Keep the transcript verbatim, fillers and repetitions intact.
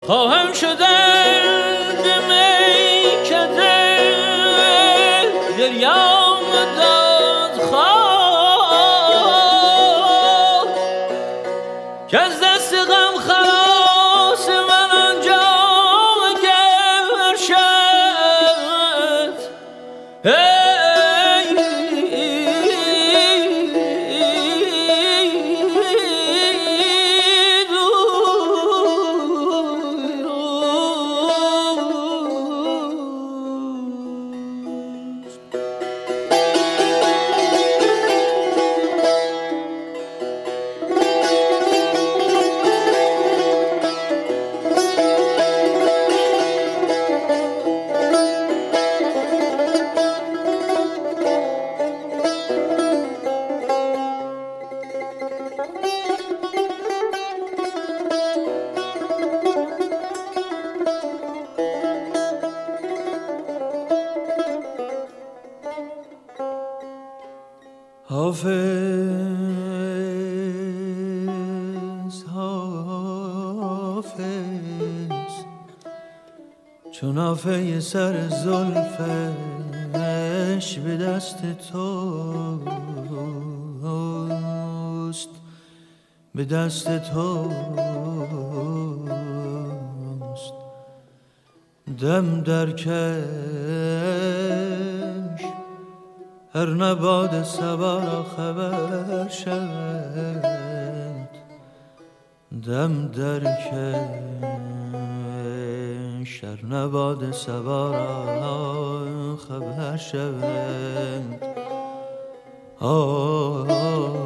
خواهم شدن میکده گریام داد خواه که از دست غم خلاص من آنجا گرشد. حافظ حافظ چون آفه سر زلفش به دست توست، به دست توست. دم در کش هر نباد صبا را خبر شد. دم در کش هر نباد صبا را خبر شد. آه